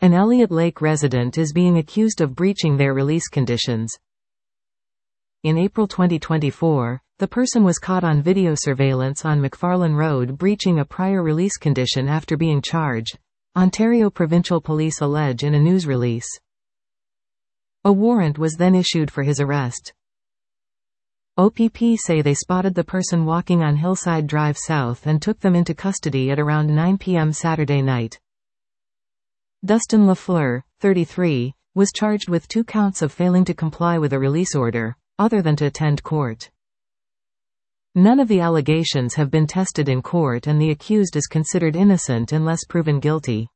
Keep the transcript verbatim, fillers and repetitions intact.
An Elliott Lake resident is being accused of breaching their release conditions. In April twenty twenty-four, the person was caught on video surveillance on McFarlane Road breaching a prior release condition after being charged, Ontario Provincial Police allege in a news release. A warrant was then issued for his arrest. O P P say they spotted the person walking on Hillside Drive South and took them into custody at around nine p m Saturday night. Dustin Lafleur, thirty-three, was charged with two counts of failing to comply with a release order, other than to attend court. None of the allegations have been tested in court and the accused is considered innocent unless proven guilty.